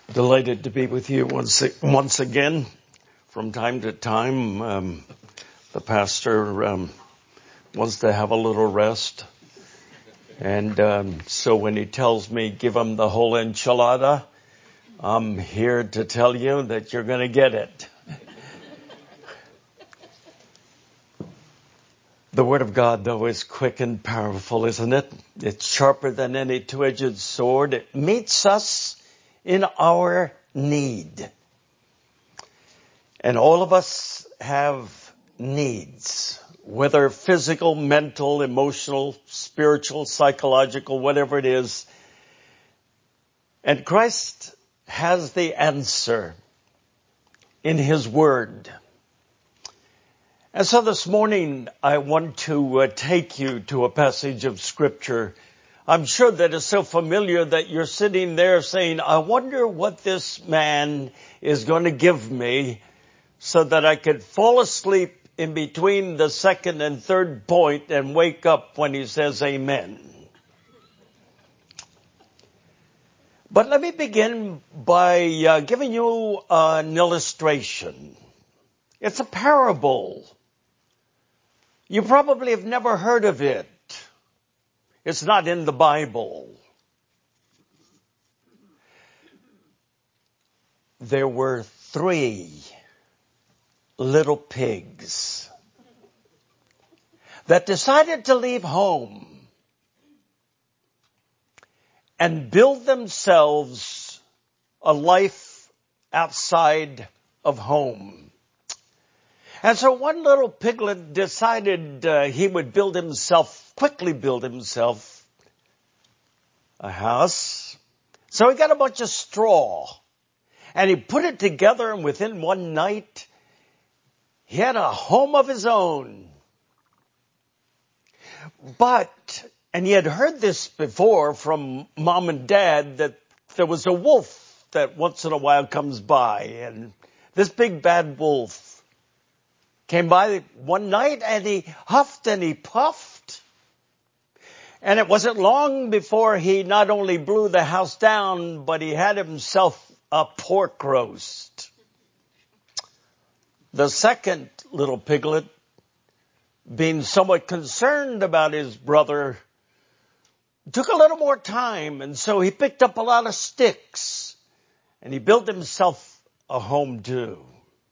Delighted to be with you once again. From time to time, the pastor wants to have a little rest. And so when he tells me, give him the whole enchilada, I'm here to tell you that you're going to get it. The Word of God, though, is quick and powerful, isn't it? It's sharper than any two-edged sword. It meets us in our need. And all of us have needs, whether physical, mental, emotional, spiritual, psychological, whatever it is. And Christ has the answer in His Word. And so this morning, I want to take you to a passage of Scripture. I'm sure that it's so familiar that you're sitting there saying, I wonder what this man is going to give me so that I could fall asleep in between the second and third point and wake up when he says amen. But let me begin by giving you an illustration. It's a parable. You probably have never heard of it. It's not in the Bible. There were 3 little pigs that decided to leave home and build themselves a life outside of home. And so one little piglet decided he would quickly build himself a house. So he got a bunch of straw and he put it together, and within one night he had a home of his own. And he had heard this before from Mom and Dad, that there was a wolf that once in a while comes by, and this big bad wolf came by one night and he huffed and he puffed. And it wasn't long before he not only blew the house down, but he had himself a pork roast. The second little piglet, being somewhat concerned about his brother, took a little more time, and so he picked up a lot of sticks and he built himself a home too.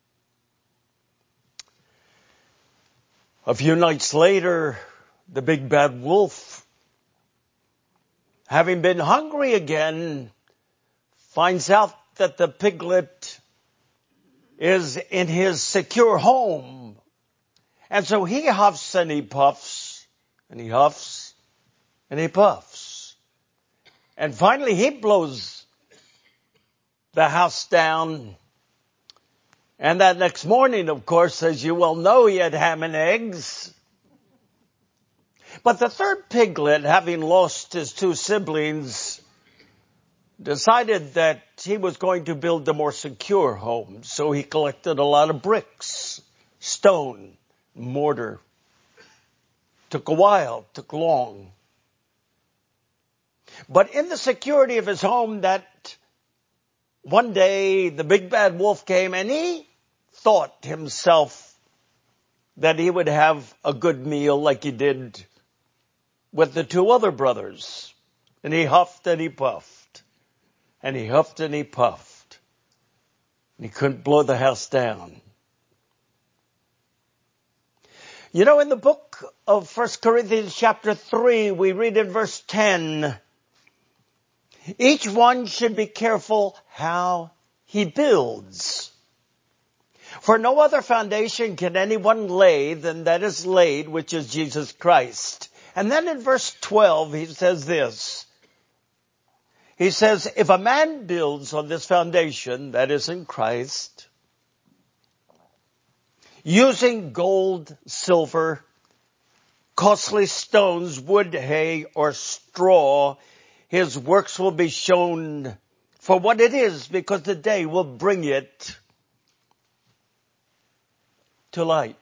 A few nights later, the big bad wolf, having been hungry again, finds out that the piglet is in his secure home. And so he huffs and he puffs, and he huffs and he puffs. And finally he blows the house down. And that next morning, of course, as you well know, he had ham and eggs. But the third piglet, having lost his 2 siblings, decided that he was going to build a more secure home. So he collected a lot of bricks, stone, mortar. Took a while, took long. But in the security of his home, that one day the big bad wolf came, and he thought himself that he would have a good meal like he did with the 2 other brothers. And he huffed and he puffed, and he huffed and he puffed, and he couldn't blow the house down. You know, in the book of 1 Corinthians chapter 3, we read in verse 10, each one should be careful how he builds. For no other foundation can anyone lay than that is laid, which is Jesus Christ. And then in verse 12, he says this. He says, if a man builds on this foundation, that is in Christ, using gold, silver, costly stones, wood, hay, or straw, his works will be shown for what it is, because the day will bring it to light.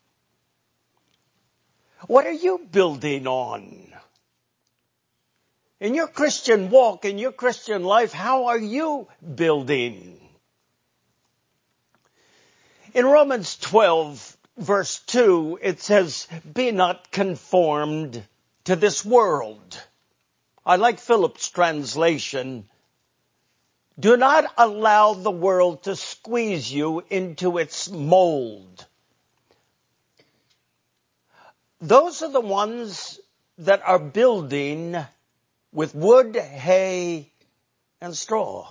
What are you building on? In your Christian walk, in your Christian life, how are you building? In Romans 12, verse 2, it says, "Be not conformed to this world." I like Philip's translation. Do not allow the world to squeeze you into its mold. Those are the ones that are building with wood, hay, and straw.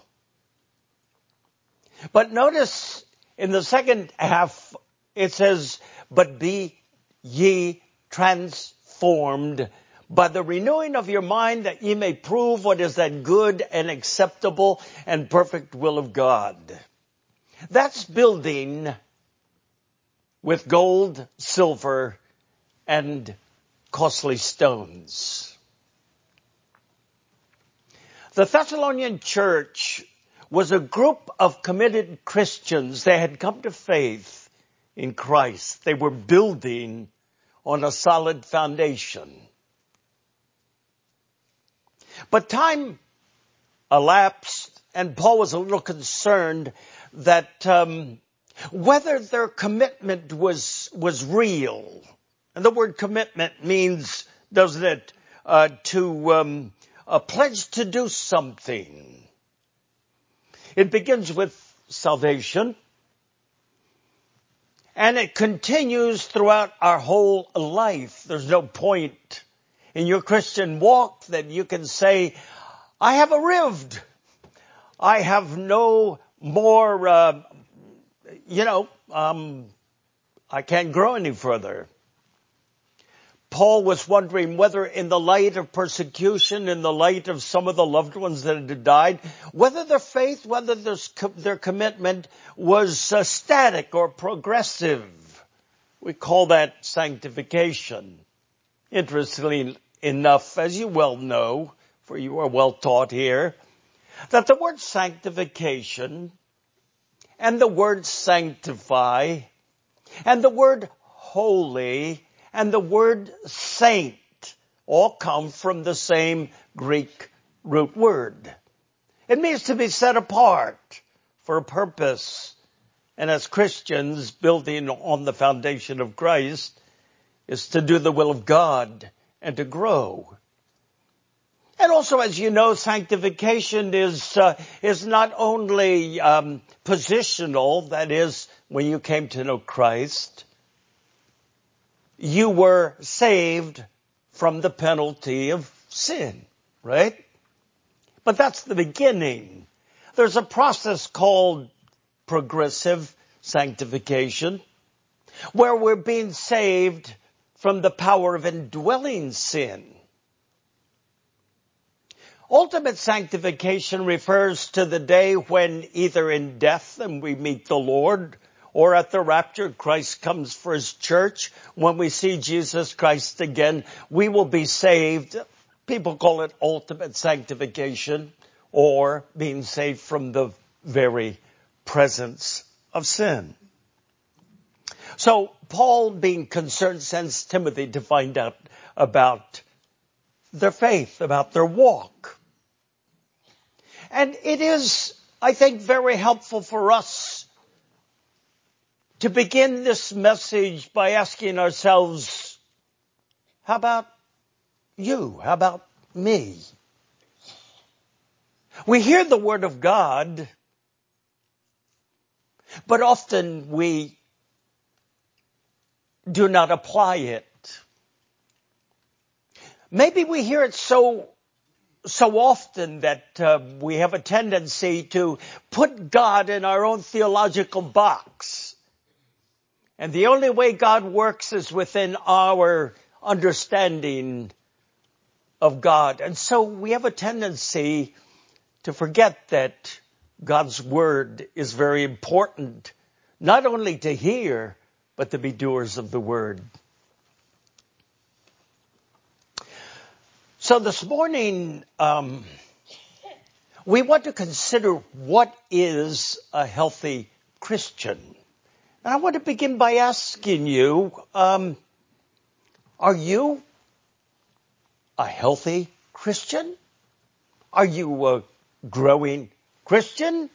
But notice in the second half, it says, "But be ye transformed by the renewing of your mind, that ye may prove what is that good and acceptable and perfect will of God." That's building with gold, silver, and costly stones. The Thessalonian church was a group of committed Christians. They had come to faith in Christ. They were building on a solid foundation. But time elapsed, and Paul was a little concerned that whether their commitment was real. And the word commitment means, doesn't it, to a pledge to do something. It begins with salvation, and it continues throughout our whole life. There's no point in your Christian walk that you can say, "I have arrived. I have no more, I can't grow any further." Paul was wondering whether in the light of persecution, in the light of some of the loved ones that had died, whether their faith, whether their commitment was static or progressive. We call that sanctification. Interestingly enough, as you well know, for you are well taught here, that the word sanctification and the word sanctify and the word holy and the word saint all come from the same Greek root word. It means to be set apart for a purpose. And as Christians, building on the foundation of Christ is to do the will of God and to grow. And also, as you know, sanctification is not only positional, that is, when you came to know Christ, you were saved from the penalty of sin, right? But that's the beginning. There's a process called progressive sanctification, where we're being saved from the power of indwelling sin. Ultimate sanctification refers to the day when either in death and we meet the Lord, or at the rapture, Christ comes for his church. When we see Jesus Christ again, we will be saved. People call it ultimate sanctification, or being saved from the very presence of sin. So Paul, being concerned, sends Timothy to find out about their faith, about their walk. And it is, I think, very helpful for us to begin this message by asking ourselves, how about you? How about me? We hear the word of God, but often we do not apply it. Maybe we hear it so often that we have a tendency to put God in our own theological box. And the only way God works is within our understanding of God. And so we have a tendency to forget that God's word is very important, not only to hear, but to be doers of the word. So this morning, we want to consider what is a healthy Christian. And I want to begin by asking you, are you a healthy Christian? Are you a growing Christian?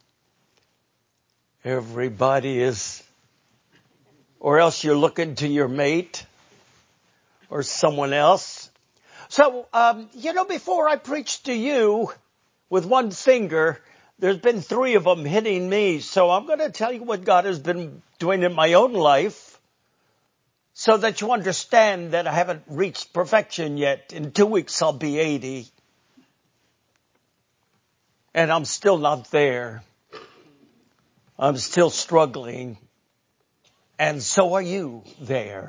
Everybody is. Or else you're looking to your mate or someone else. So, before I preach to you with one finger, there's been 3 of them hitting me. So I'm going to tell you what God has been doing in my own life so that you understand that I haven't reached perfection yet. In 2 weeks, I'll be 80. And I'm still not there. I'm still struggling. And so are you there.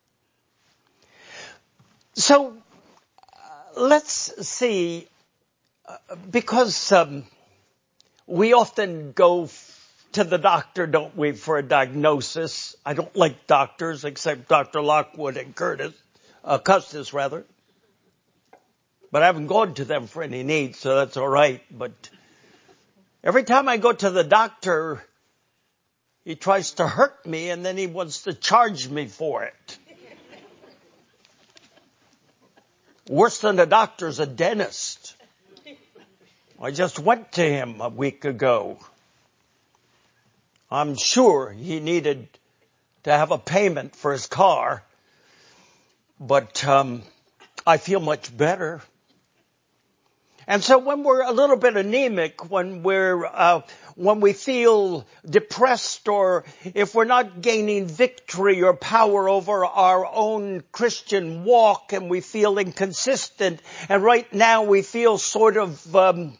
So let's see, because we often go to the doctor, don't we, for a diagnosis. I don't like doctors except Dr. Lockwood and Custis. But I haven't gone to them for any needs, so that's all right. But every time I go to the doctor, he tries to hurt me and then he wants to charge me for it. Worse than a doctor's a dentist. I just went to him a week ago. I'm sure he needed to have a payment for his car, but I feel much better. And so when we're a little bit anemic, when we feel depressed, or if we're not gaining victory or power over our own Christian walk, and we feel inconsistent, and right now we feel sort of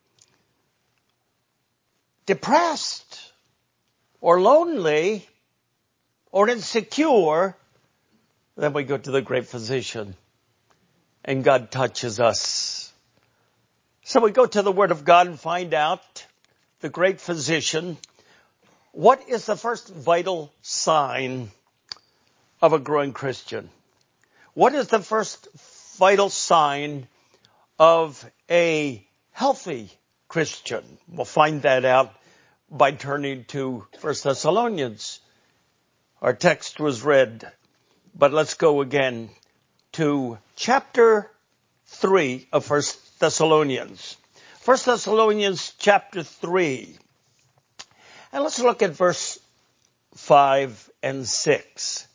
depressed or lonely or insecure, then we go to the great physician and God touches us. So we go to the Word of God and find out, the great physician, what is the first vital sign of a growing Christian? What is the first vital sign of a healthy Christian? We'll find that out by turning to 1 Thessalonians. Our text was read, but let's go again to chapter 3 of 1 Thessalonians. 1 Thessalonians chapter 3. And let's look at verse 5 and 6.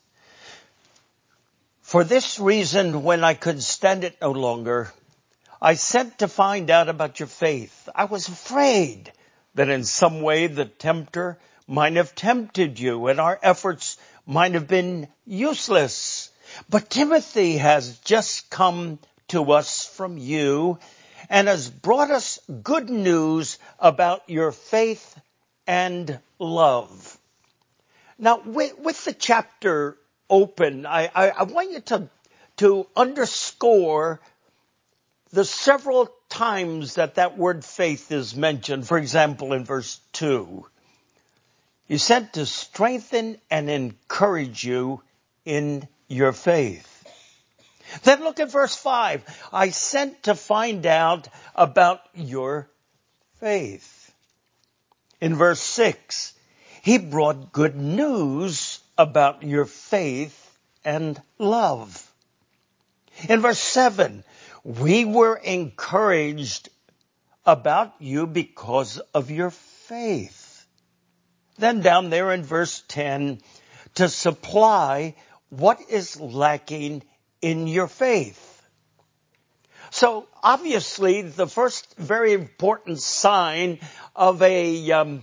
For this reason, when I could stand it no longer, I sent to find out about your faith. I was afraid that in some way the tempter might have tempted you and our efforts might have been useless. But Timothy has just come to us from you and has brought us good news about your faith and love. Now, with the chapter open, I want you to underscore the several times that word faith is mentioned. For example, in verse 2, he said to strengthen and encourage you in your faith. Then look at verse 5. I sent to find out about your faith. In verse 6, he brought good news about your faith and love. In verse 7, we were encouraged about you because of your faith. Then down there in verse 10, to supply what is lacking in your faith. So obviously the first very important sign of a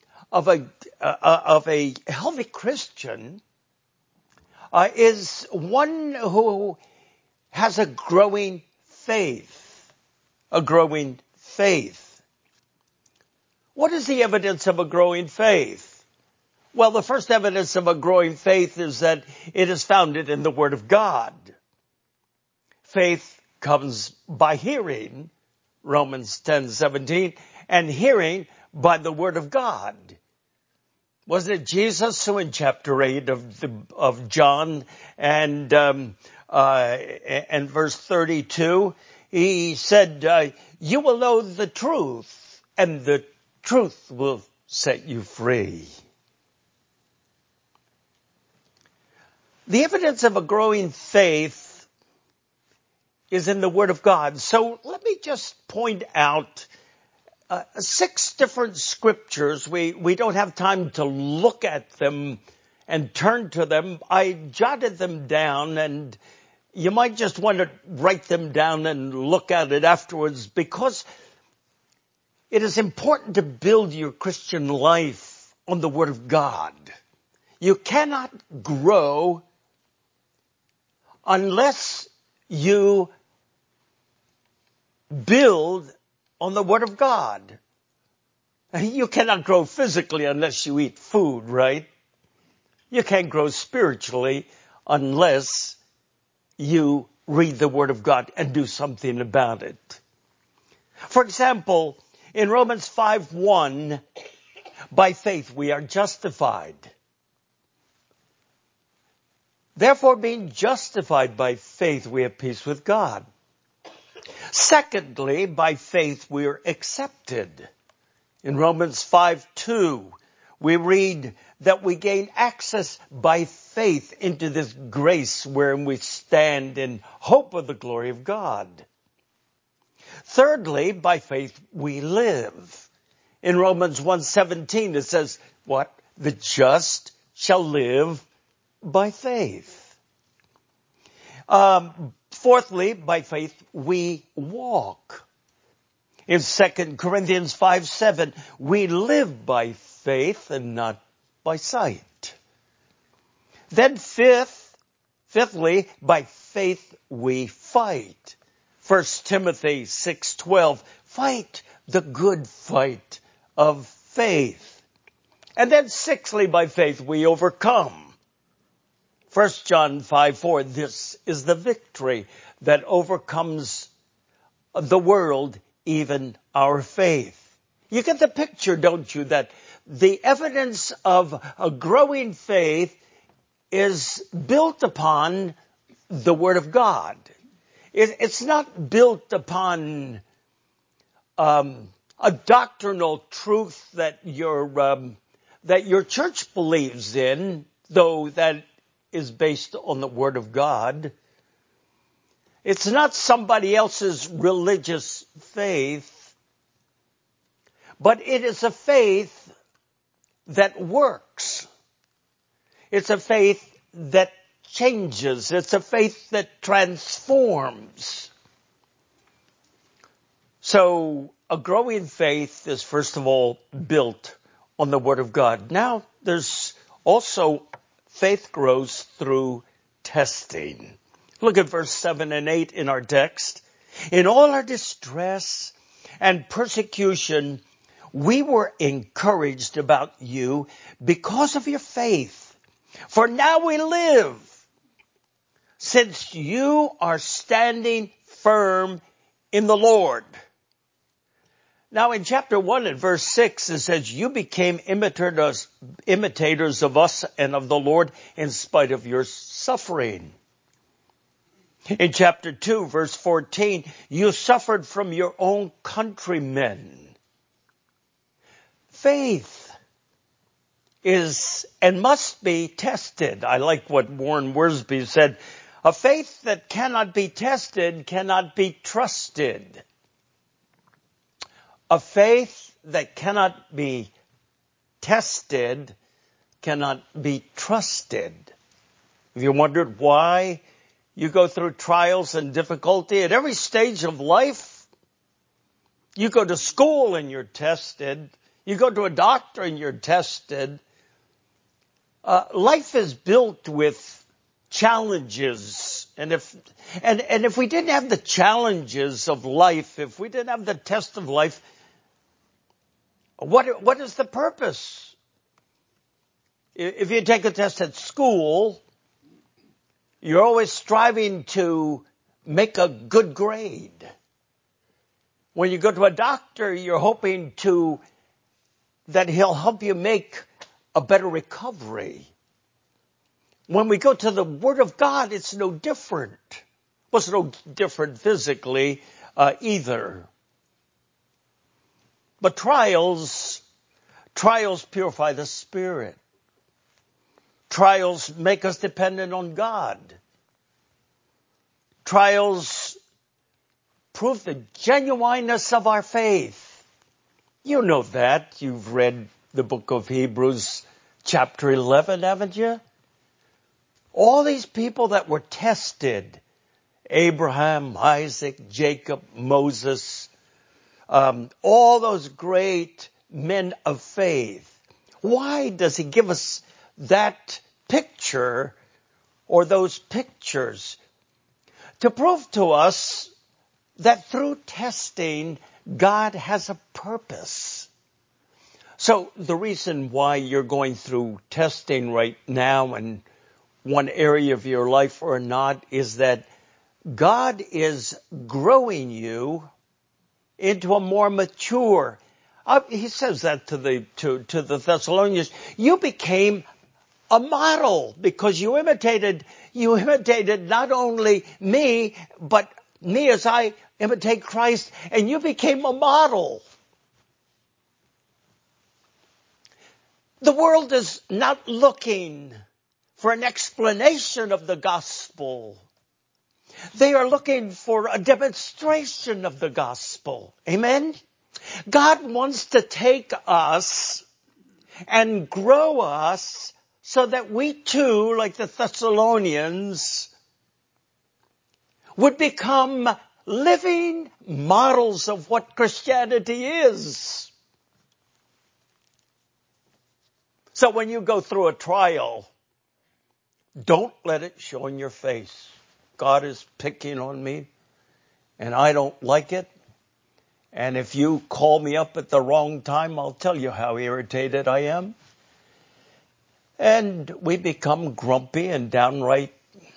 healthy Christian is one who has a growing faith. A growing faith. What is the evidence of a growing faith? Well, the first evidence of a growing faith is that it is founded in the Word of God. Faith comes by hearing, Romans 10:17, and hearing by the Word of God. Wasn't it Jesus who in chapter 8 of John and verse 32, he said, you will know the truth, and the truth will set you free. The evidence of a growing faith is in the Word of God. So let me just point out 6 different scriptures. We don't have time to look at them and turn to them. I jotted them down, and you might just want to write them down and look at it afterwards, because it is important to build your Christian life on the Word of God. You cannot grow unless you build on the Word of God. You cannot grow physically unless you eat food, right? You can't grow spiritually unless you read the Word of God and do something about it. For example, in Romans 5:1, by faith we are justified. Therefore, being justified by faith, we have peace with God. Secondly, by faith we are accepted. In Romans 5:2, we read that we gain access by faith into this grace wherein we stand in hope of the glory of God. Thirdly, by faith we live. In Romans 1:17 it says, what? The just shall live by faith. Fourthly, by faith we walk. In 2 Corinthians 5:7, we live by faith and not by sight. Then fifthly, by faith we fight. 1 Timothy 6:12, fight the good fight of faith. And then sixthly, by faith we overcome. 1 John 5:4, this is the victory that overcomes the world, even our faith. You get the picture, don't you, that the evidence of a growing faith is built upon the Word of God. It's not built upon a doctrinal truth that your church believes in, though that is based on the Word of God. It's not somebody else's religious faith, but it is a faith that works. It's a faith that changes. It's a faith that transforms. So a growing faith is first of all built on the Word of God. Now there's also faith grows through testing. Look at verse 7 and 8 in our text. In all our distress and persecution, we were encouraged about you because of your faith. For now we live, since you are standing firm in the Lord. Now in chapter 1 and verse 6, it says, you became imitators of us and of the Lord in spite of your suffering. In chapter 2, verse 14, you suffered from your own countrymen. Faith is and must be tested. I like what Warren Wiersbe said. A faith that cannot be tested cannot be trusted. A faith that cannot be tested cannot be trusted. Have you wondered why you go through trials and difficulty at every stage of life? You go to school and you're tested. You go to a doctor and you're tested. Life is built with challenges. And if we didn't have the challenges of life, if we didn't have the test of life, what is the purpose? If you take a test at school, you're always striving to make a good grade. When you go to a doctor, you're hoping that he'll help you make a better recovery. When we go to the Word of God, it's no different. Well, it's no different physically either. But trials purify the spirit. Trials make us dependent on God. Trials prove the genuineness of our faith. You know that. You've read the book of Hebrews chapter 11, haven't you? All these people that were tested, Abraham, Isaac, Jacob, Moses, all those great men of faith. Why does he give us that picture or those pictures? To prove to us that through testing, God has a purpose. So the reason why you're going through testing right now in one area of your life or not is that God is growing you into a more mature. He says that to the Thessalonians. You became a model because you imitated not only me, but me as I imitate Christ, and you became a model. The world is not looking for an explanation of the gospel. They are looking for a demonstration of the gospel. Amen? God wants to take us and grow us so that we too, like the Thessalonians, would become living models of what Christianity is. So when you go through a trial, don't let it show in your face. God is picking on me, and I don't like it. And if you call me up at the wrong time, I'll tell you how irritated I am. And we become grumpy and downright,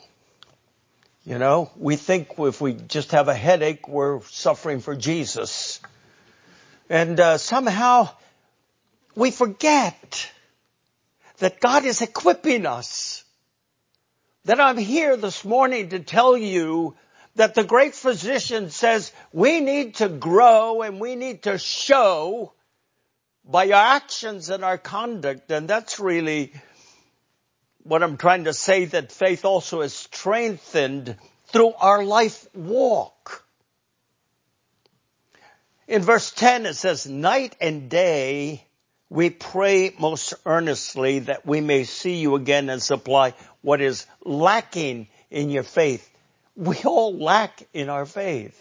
we think if we just have a headache, we're suffering for Jesus. And somehow we forget that God is equipping us. That I'm here this morning to tell you that the great physician says we need to grow and we need to show by our actions and our conduct. And that's really what I'm trying to say, that faith also is strengthened through our life walk. In verse 10 it says, night and day we pray most earnestly that we may see you again and supply what is lacking in your faith. We all lack in our faith.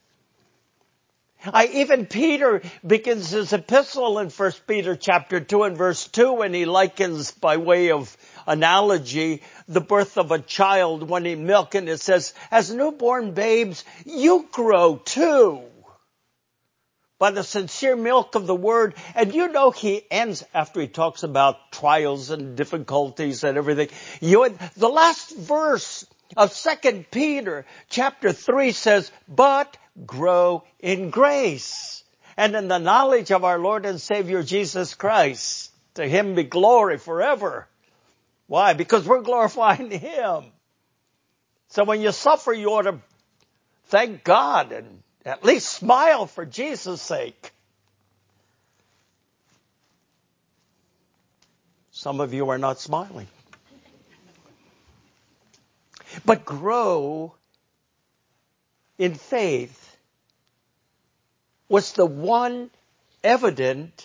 Even Peter begins his epistle in 1 Peter chapter 2 and verse 2, and he likens, by way of analogy, the birth of a child when he milk, and it says, as newborn babes, you grow too by the sincere milk of the word. And he ends, after he talks about trials and difficulties and everything. The last verse of 2 Peter chapter 3 says, but grow in grace and in the knowledge of our Lord and Savior Jesus Christ. To him be glory forever. Why? Because we're glorifying him. So when you suffer, you ought to thank God and at least smile for Jesus' sake. Some of you are not smiling. But grow in faith was the one evident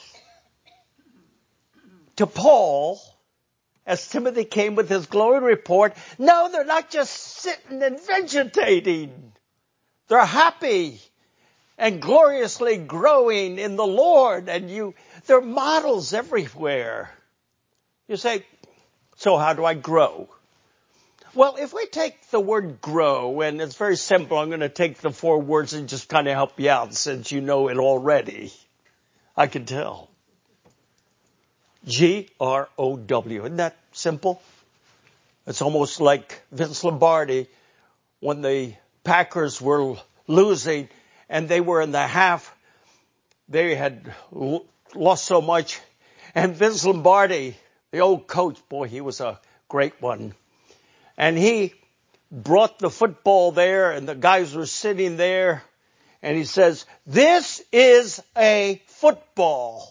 to Paul as Timothy came with his glory report. No, they're not just sitting and vegetating. They're happy and gloriously growing in the Lord, and they're models everywhere. You say, so how do I grow? Well, if we take the word grow, and it's very simple, I'm going to take the 4 words and just kind of help you out since you know it already. I can tell. G-R-O-W. Isn't that simple? It's almost like Vince Lombardi when the Packers were losing and they were in the half. They had lost so much. And Vince Lombardi, the old coach, boy, he was a great one. And he brought the football there and the guys were sitting there. And he says, this is a football.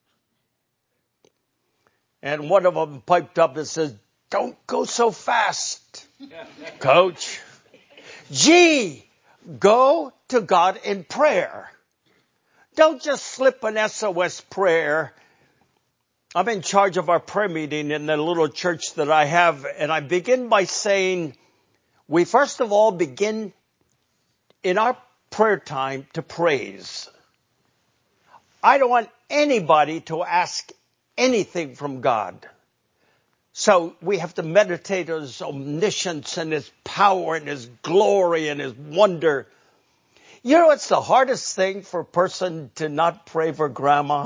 And one of them piped up and says, don't go so fast, coach. G, Go to God in prayer. Don't just slip an SOS prayer. I'm in charge of our prayer meeting in the little church that I have, and I begin by saying, we first of all begin in our prayer time to praise. I don't want anybody to ask anything from God. So we have to meditate on His omniscience and His power and His glory and His wonder. You know, it's the hardest thing for a person to not pray for grandma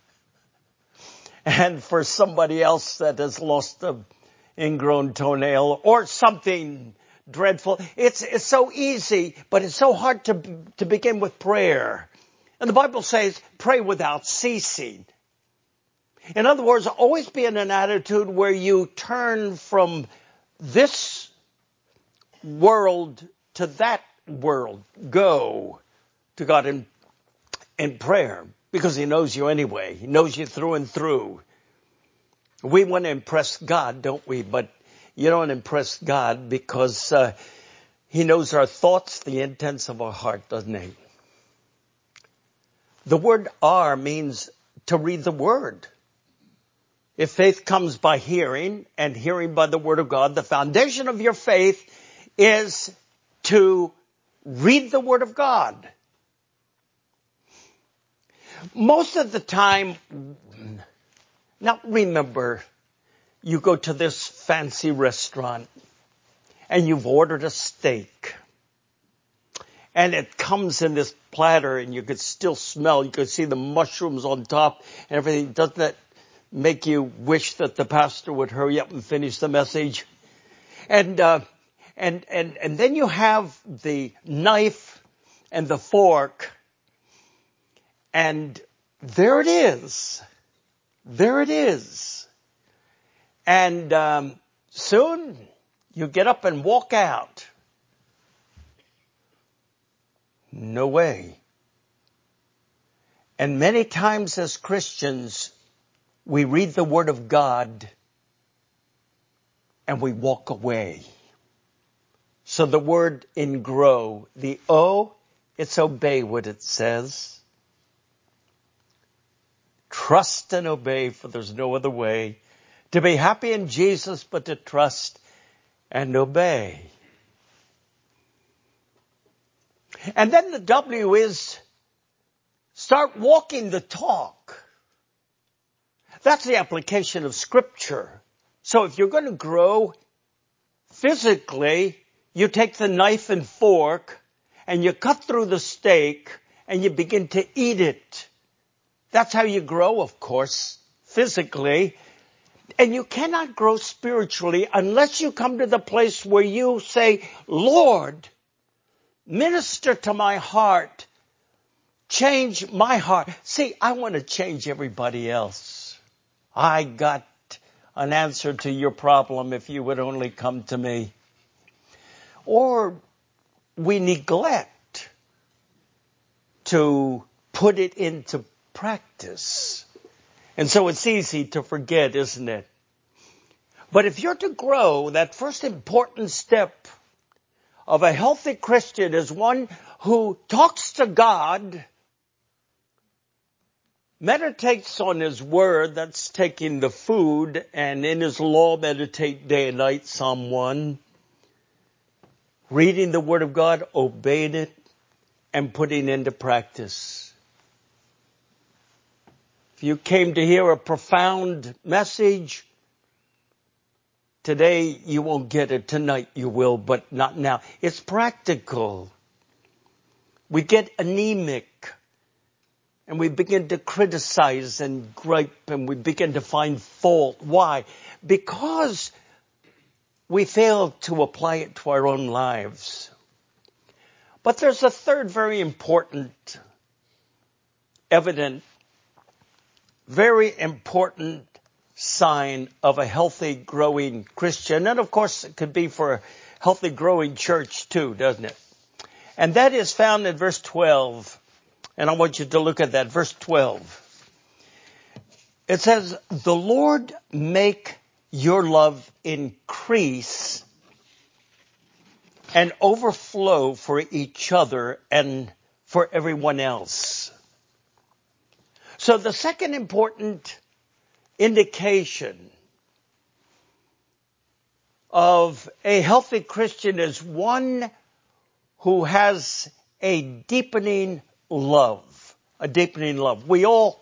and for somebody else that has lost an ingrown toenail or something dreadful. It's so easy, but it's so hard to begin with prayer. And the Bible says, pray without ceasing. In other words, always be in an attitude where you turn from this world to that world. Go to God in prayer because He knows you anyway. He knows you through and through. We want to impress God, don't we? But you don't impress God because He knows our thoughts, the intents of our heart, doesn't He? The word "are" means to read the Word. If faith comes by hearing and hearing by the Word of God, the foundation of your faith is to read the Word of God. Most of the time, now remember, you go to this fancy restaurant and you've ordered a steak. And it comes in this platter and you could still smell, you could see the mushrooms on top and everything. Doesn't that make you wish that the pastor would hurry up and finish the message? And then you have the knife and the fork, and there it is. There it is. And soon you get up and walk out. No way. And many times as Christians, we read the Word of God and we walk away. So the word in grow, the O, it's obey what it says. Trust and obey, for there's no other way to be happy in Jesus but to trust and obey. And then the W is start walking the talk. That's the application of Scripture. So if you're going to grow physically, you take the knife and fork and you cut through the steak and you begin to eat it. That's how you grow, of course, physically. And you cannot grow spiritually unless you come to the place where you say, Lord, minister to my heart. Change my heart. See, I want to change everybody else. I got an answer to your problem if you would only come to me. Or we neglect to put it into practice. And so it's easy to forget, isn't it? But if you're to grow, that first important step of a healthy Christian is one who talks to God, meditates on His Word, that's taking the food, and in His law meditate day and night, Psalm 1. Reading the Word of God, obeying it, and putting into practice. If you came to hear a profound message, today you won't get it. Tonight you will, but not now. It's practical. We get anemic. And we begin to criticize and gripe and we begin to find fault. Why? Because we fail to apply it to our own lives. But there's a third very important, evident, very important sign of a healthy, growing Christian. And of course, it could be for a healthy, growing church too, doesn't it? And that is found in verse 12. And I want you to look at that. Verse 12. It says, the Lord make your love increase and overflow for each other and for everyone else. So the second important indication of a healthy Christian is one who has a deepening love. A deepening love. We all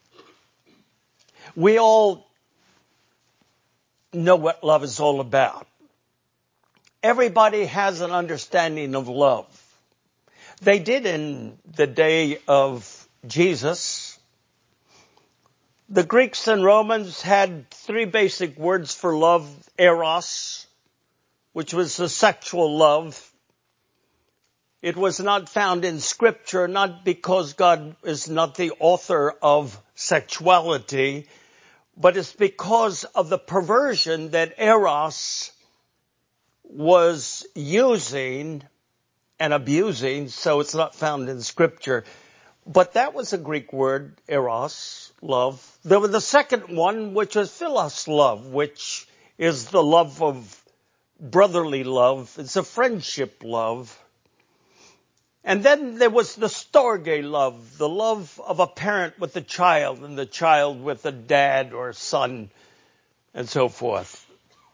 know what love is all about. Everybody has an understanding of love. They did in the day of Jesus. The Greeks and Romans had three basic words for love: eros, which was the sexual love. It was not found in Scripture, not because God is not the author of sexuality, but it's because of the perversion that eros was using and abusing, so it's not found in Scripture. But that was a Greek word, eros, love. There was the second one, which was philos, love, which is the love of brotherly love. It's a friendship love. And then there was the storge love, the love of a parent with a child and the child with a dad or son and so forth.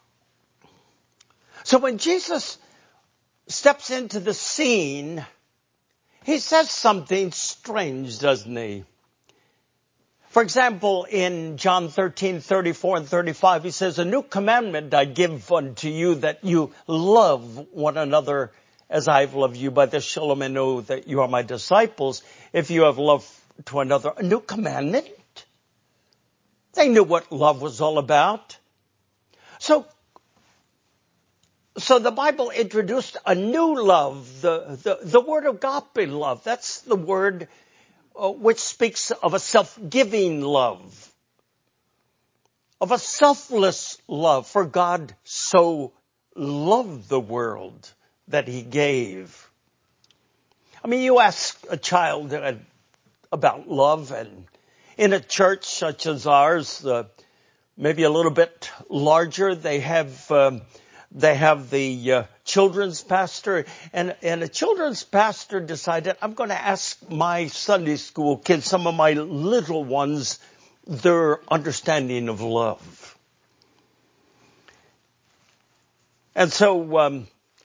So when Jesus steps into the scene, he says something strange, doesn't he? For example, in John 13:34 and 35, he says, "A new commandment I give unto you, that you love one another as I have loved you. By this shall men know that you are my disciples, if you have love to another." A new commandment? They knew what love was all about. So the Bible introduced a new love, the word agape love. That's the word which speaks of a self-giving love, of a selfless love. For God so loved the world that he gave. I mean, you ask a child about love, and in a church such as ours, maybe a little bit larger, they have the children's pastor, and a children's pastor decided, I'm going to ask my Sunday school kids, some of my little ones, their understanding of love. And so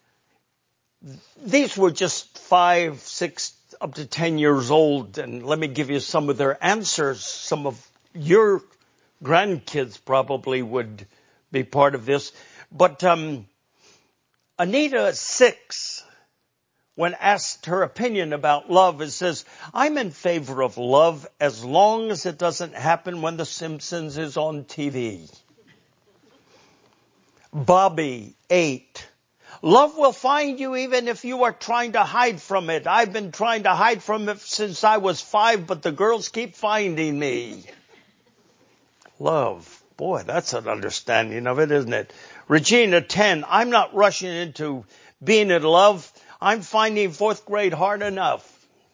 these were just 5, 6, up to 10 years old, and let me give you some of their answers. Some of your grandkids probably would be part of this. But Anita, 6, when asked her opinion about love, it says, "I'm in favor of love as long as it doesn't happen when The Simpsons is on TV." Bobby, 8, "Love will find you even if you are trying to hide from it. I've been trying to hide from it since I was 5, but the girls keep finding me." Love. Boy, that's an understanding of it, isn't it? Regina, 10, "I'm not rushing into being in love. I'm finding 4th grade hard enough."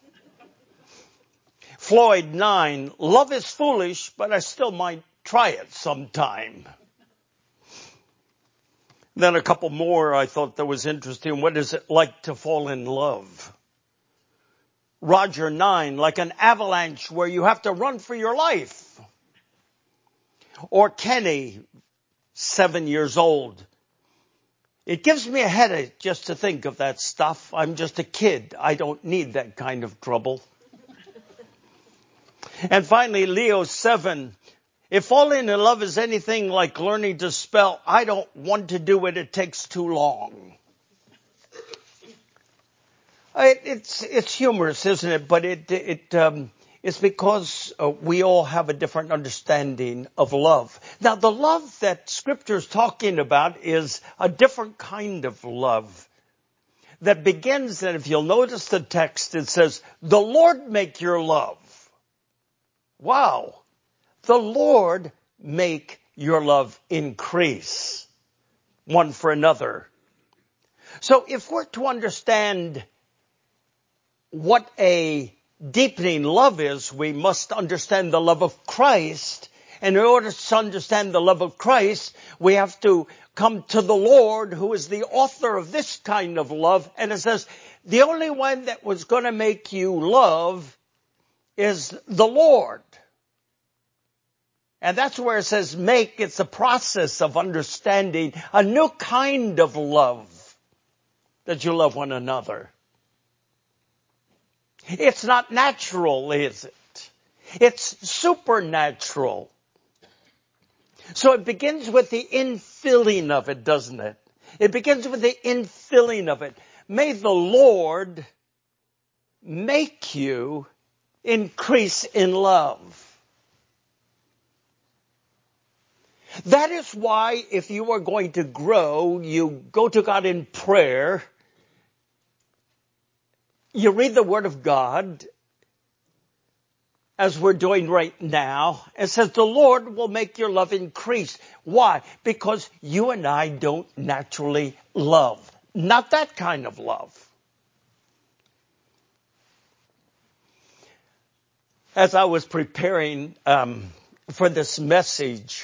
Floyd, 9, "Love is foolish, but I still might try it sometime." Then a couple more I thought that was interesting. What is it like to fall in love? Roger, 9, "Like an avalanche where you have to run for your life." Or Kenny, 7 years old, "It gives me a headache just to think of that stuff. I'm just a kid. I don't need that kind of trouble." And finally, Leo, 7, "If falling in love is anything like learning to spell, I don't want to do it. It takes too long." It's humorous, isn't it? But it's because we all have a different understanding of love. Now, the love that Scripture is talking about is a different kind of love that begins, and if you'll notice the text, it says, "The Lord make your love." Wow. The Lord make your love increase one for another. So if we're to understand what a deepening love is, we must understand the love of Christ And in order to understand the love of Christ, we have to come to the Lord, who is the author of this kind of love. And it says, the only one that was going to make you love is the Lord. And that's where it says make. It's a process of understanding a new kind of love, that you love one another. It's not natural, is it? It's supernatural. So it begins with the infilling of it, doesn't it? It begins with the infilling of it. May the Lord make you increase in love. That is why if you are going to grow, you go to God in prayer, you read the Word of God, as we're doing right now. It says the Lord will make your love increase. Why? Because you and I don't naturally love. Not that kind of love. As I was preparing for this message,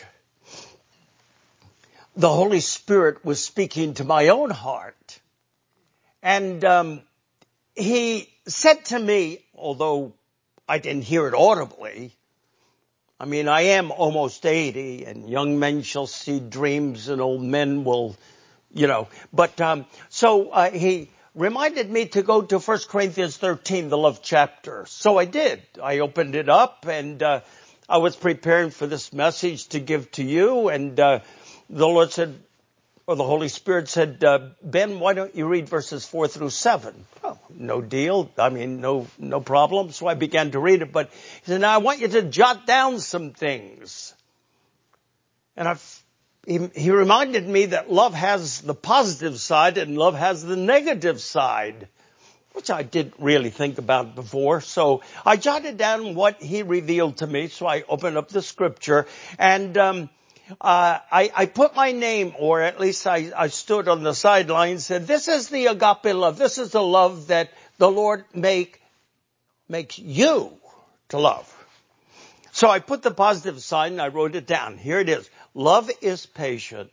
the Holy Spirit was speaking to my own heart. And He said to me, although I didn't hear it audibly, I mean, I am almost 80, and young men shall see dreams, and old men will, But he reminded me to go to 1 Corinthians 13, the love chapter. So I did. I opened it up, and I was preparing for this message to give to you, and the Lord said, or the Holy Spirit said, Ben, why don't you read verses 4 through 7? Oh, no deal. I mean, no problem. So I began to read it. But he said, now I want you to jot down some things. And he reminded me that love has the positive side and love has the negative side, which I didn't really think about before. So I jotted down what he revealed to me. So I opened up the scripture, and I put my name, or at least I stood on the sideline and said, this is the agape love. This is the love that the Lord makes you to love. So I put the positive sign and I wrote it down. Here it is. Love is patient,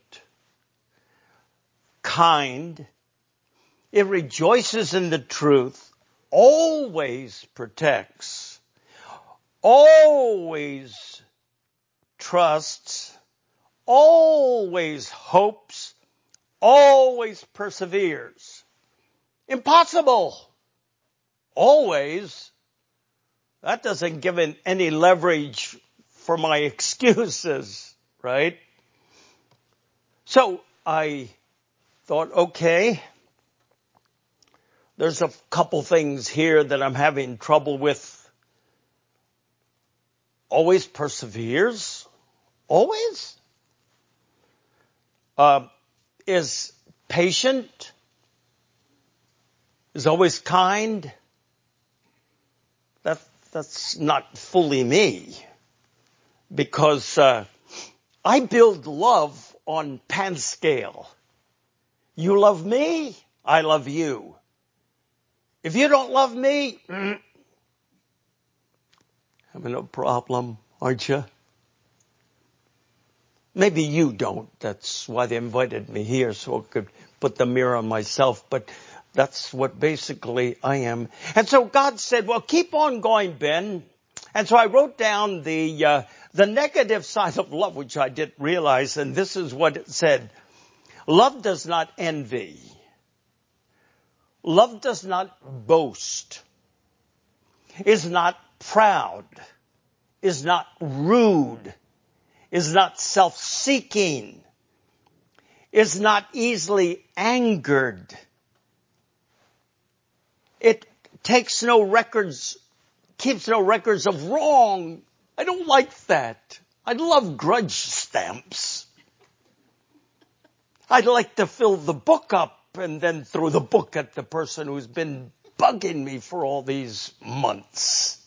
kind. It rejoices in the truth, always protects, always trusts, always hopes, always perseveres. Impossible. Always. That doesn't give any leverage for my excuses, right? So I thought, okay, there's a couple things here that I'm having trouble with. Always perseveres. Always? Is patient, is always kind. That's not fully me, because I build love on pan scale. You love me, I love you. If you don't love me, having a problem, aren't you? Maybe you don't. That's why they invited me here, so I could put the mirror on myself. But that's what basically I am. And so God said, well, keep on going, Ben. And so I wrote down the negative side of love, which I didn't realize. And this is what it said. Love does not envy. Love does not boast. Is not proud. Is not rude. Is not self-seeking, is not easily angered. It takes no records, keeps no records of wrong. I don't like that. I love grudge stamps. I'd like to fill the book up and then throw the book at the person who's been bugging me for all these months.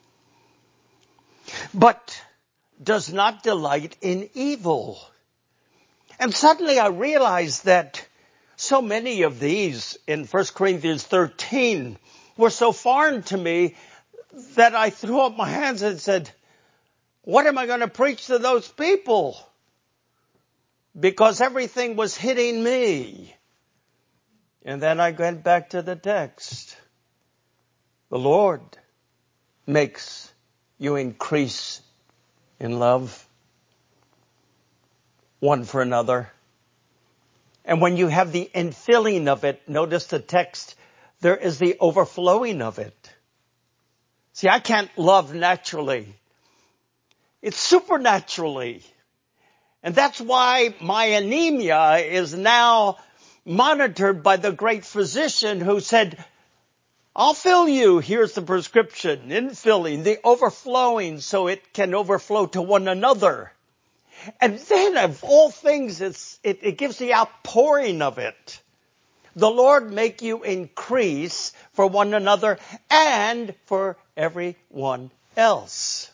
But does not delight in evil. And suddenly I realized that so many of these in 1 Corinthians 13 were so foreign to me that I threw up my hands and said, What am I going to preach to those people? Because everything was hitting me. And then I went back to the text. The Lord makes you increase in love one for another. And when you have the infilling of it, notice the text, there is the overflowing of it. See, I can't love naturally. It's supernaturally. And that's why my anemia is now monitored by the great physician who said, I'll fill you. Here's the prescription, infilling, the overflowing so it can overflow to one another. And then of all things, it gives the outpouring of it. The Lord make you increase for one another and for everyone else.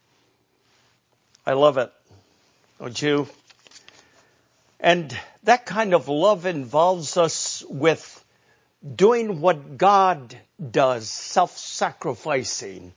I love it. Don't you? And that kind of love involves us with doing what God does, self-sacrificing.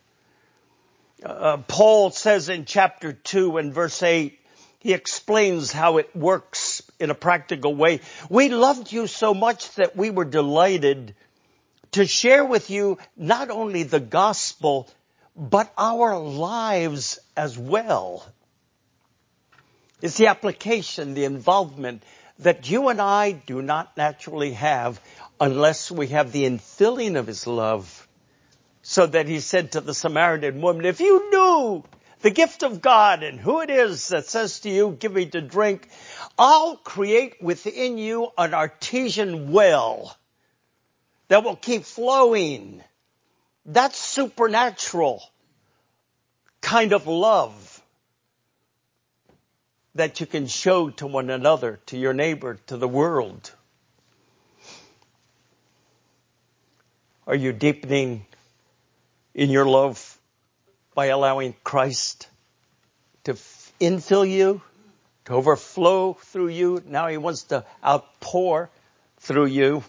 Paul says in chapter 2 and verse 8, he explains how it works in a practical way. We loved you so much that we were delighted to share with you not only the gospel, but our lives as well. It's the application, the involvement that you and I do not naturally have unless we have the infilling of his love. So that he said to the Samaritan woman, if you knew the gift of God and who it is that says to you, give me to drink, I'll create within you an artesian well that will keep flowing. That's supernatural kind of love that you can show to one another, to your neighbor, to the world. Are you deepening in your love by allowing Christ to infill you, to overflow through you? Now he wants to outpour through you.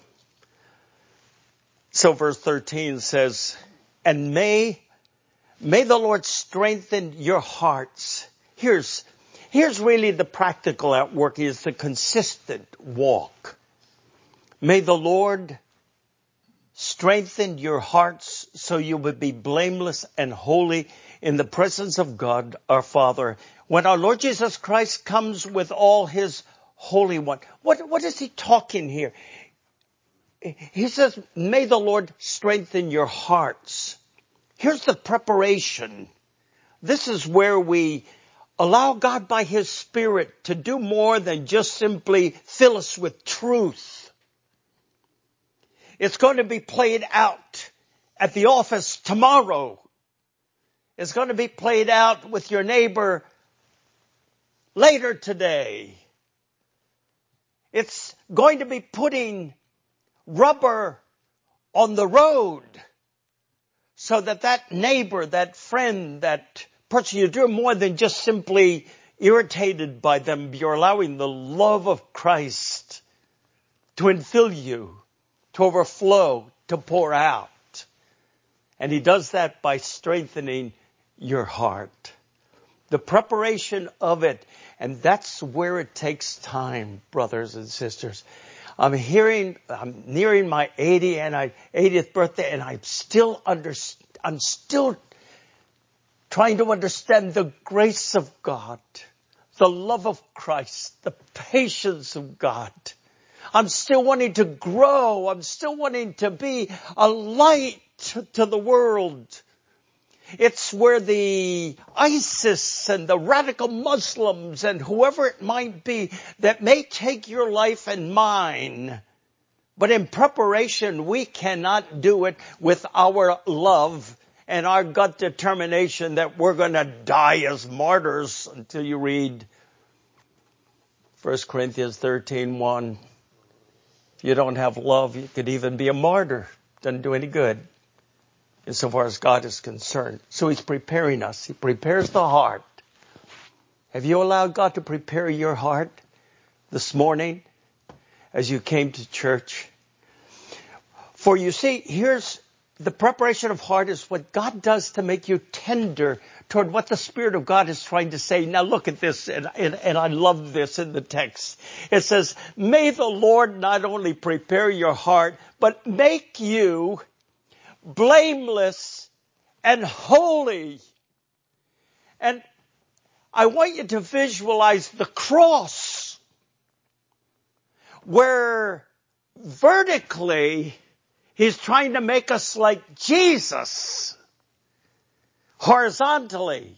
So verse 13 says, and may the Lord strengthen your hearts. Here's really the practical at work, is the consistent walk. May the Lord strengthen your hearts so you would be blameless and holy in the presence of God our Father when our Lord Jesus Christ comes with all his Holy One. What is he talking here? He says, may the Lord strengthen your hearts. Here's the preparation. This is where we allow God by his Spirit to do more than just simply fill us with truth. It's going to be played out at the office tomorrow. It's going to be played out with your neighbor later today. It's going to be putting rubber on the road so that neighbor, that friend, that person, you do more than just simply irritated by them. You're allowing the love of Christ to infill you, to overflow, to pour out. And he does that by strengthening your heart. The preparation of it. And that's where it takes time, brothers and sisters. I'm nearing my 80th birthday, and I'm still trying to understand the grace of God, the love of Christ, the patience of God. I'm still wanting to grow. I'm still wanting to be a light to the world. It's where the ISIS and the radical Muslims and whoever it might be that may take your life and mine. But in preparation, we cannot do it with our love and our gut determination that we're going to die as martyrs until you read 1 Corinthians 13:1. If you don't have love, you could even be a martyr. Doesn't do any good insofar as God is concerned. So he's preparing us. He prepares the heart. Have you allowed God to prepare your heart this morning as you came to church? For you see, here's the preparation of heart is what God does to make you tender toward what the Spirit of God is trying to say. Now look at this, and I love this in the text. It says, may the Lord not only prepare your heart, but make you blameless and holy. And I want you to visualize the cross, where vertically He's trying to make us like Jesus. Horizontally,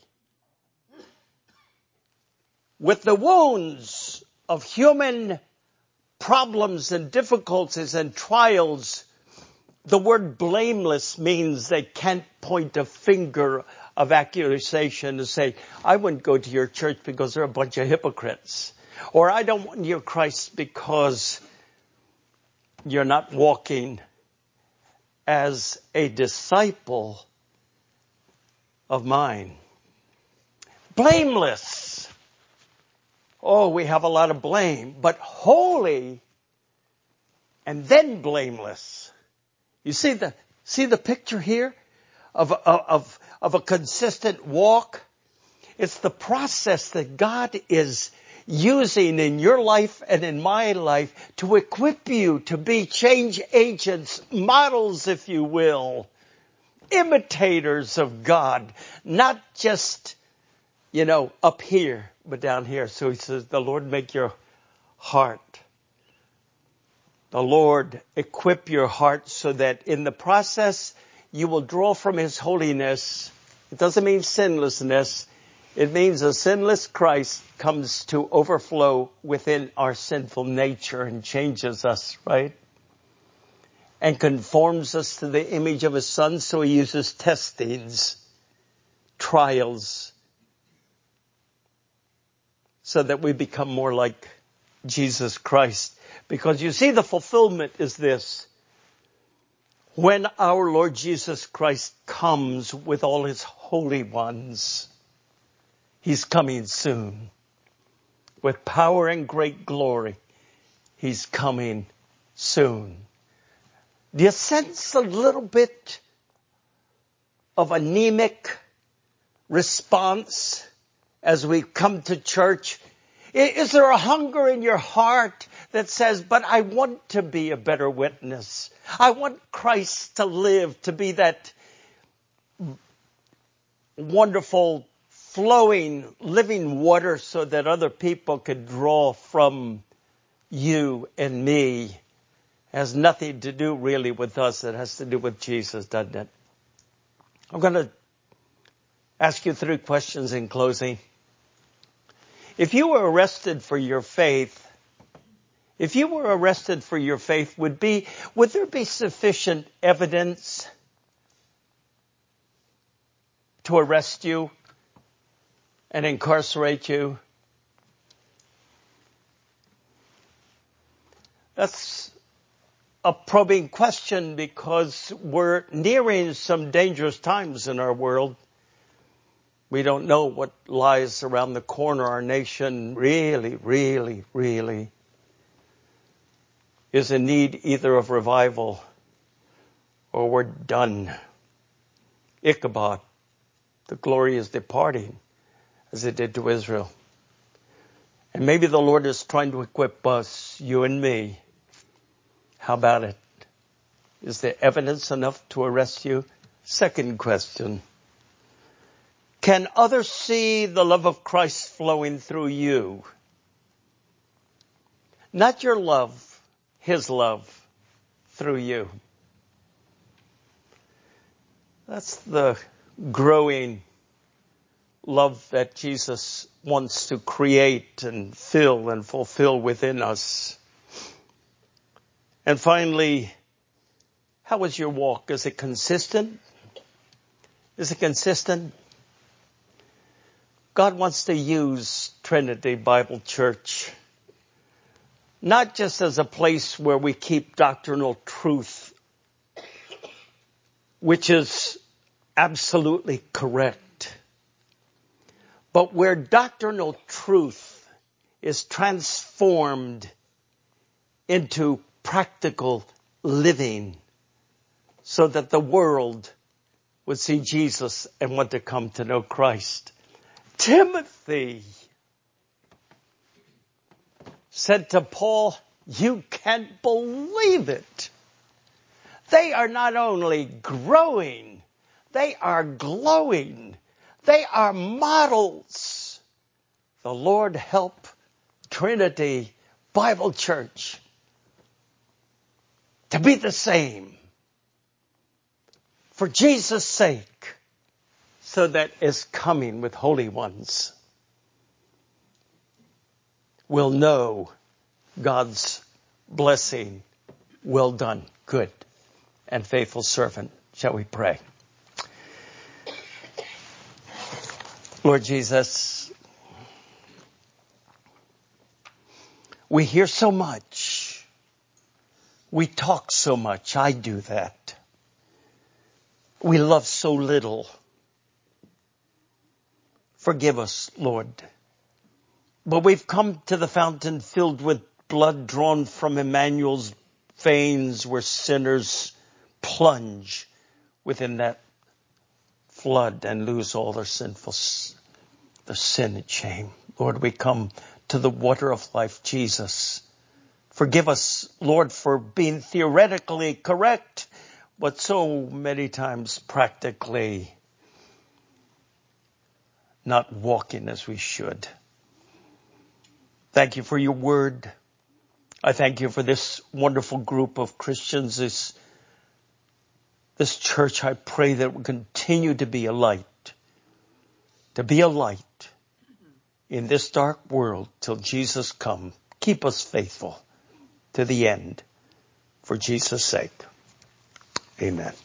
with the wounds of human problems and difficulties and trials, the word blameless means they can't point a finger of accusation and say, I wouldn't go to your church because they're a bunch of hypocrites. Or I don't want your Christ because you're not walking as a disciple of mine. Blameless. Oh, we have a lot of blame, but holy and then blameless. You see the picture here of a consistent walk? It's the process that God is using in your life and in my life to equip you to be change agents, models, if you will, imitators of God, not just, up here, but down here. So he says, the Lord make your heart. The Lord equip your heart so that in the process you will draw from His holiness. It doesn't mean sinlessness. It means a sinless Christ comes to overflow within our sinful nature and changes us, right? And conforms us to the image of His Son. So He uses testings, trials, so that we become more like Jesus Christ. Because you see, the fulfillment is this. When our Lord Jesus Christ comes with all His holy ones, He's coming soon. With power and great glory, He's coming soon. Do you sense a little bit of anemic response as we come to church? Is there a hunger in your heart that says, but I want to be a better witness. I want Christ to live, to be that wonderful, flowing, living water so that other people could draw from you and me. It has nothing to do really with us. It has to do with Jesus, doesn't it? I'm going to ask you 3 questions in closing. If you were arrested for your faith, would there be sufficient evidence to arrest you and incarcerate you? That's a probing question because we're nearing some dangerous times in our world. We don't know what lies around the corner. Our nation really, really, really is in need either of revival or we're done. Ichabod, the glory is departing, as it did to Israel. And maybe the Lord is trying to equip us, you and me. How about it? Is there evidence enough to arrest you? Second question. Can others see the love of Christ flowing through you? Not your love, His love through you. That's the growing love that Jesus wants to create and fill and fulfill within us. And finally, how is your walk? Is it consistent? Is it consistent? God wants to use Trinity Bible Church not just as a place where we keep doctrinal truth, which is absolutely correct, but where doctrinal truth is transformed into practical living so that the world would see Jesus and want to come to know Christ. Timothy said to Paul, you can't believe it. They are not only growing, they are glowing. They are models. The Lord help Trinity Bible Church to be the same for Jesus' sake, so that His coming with holy ones will know God's blessing. Well done, good and faithful servant. Shall we pray? Lord Jesus, we hear so much. We talk so much. I do that. We love so little. Forgive us, Lord. But we've come to the fountain filled with blood drawn from Emmanuel's veins, where sinners plunge within that flood and lose all their sin and shame. Lord, we come to the water of life, Jesus. Forgive us, Lord, for being theoretically correct, but so many times practically not walking as we should. Thank you for your word. I thank you for this wonderful group of Christians, this church. I pray that it will continue to be a light in this dark world till Jesus come. Keep us faithful to the end for Jesus' sake. Amen.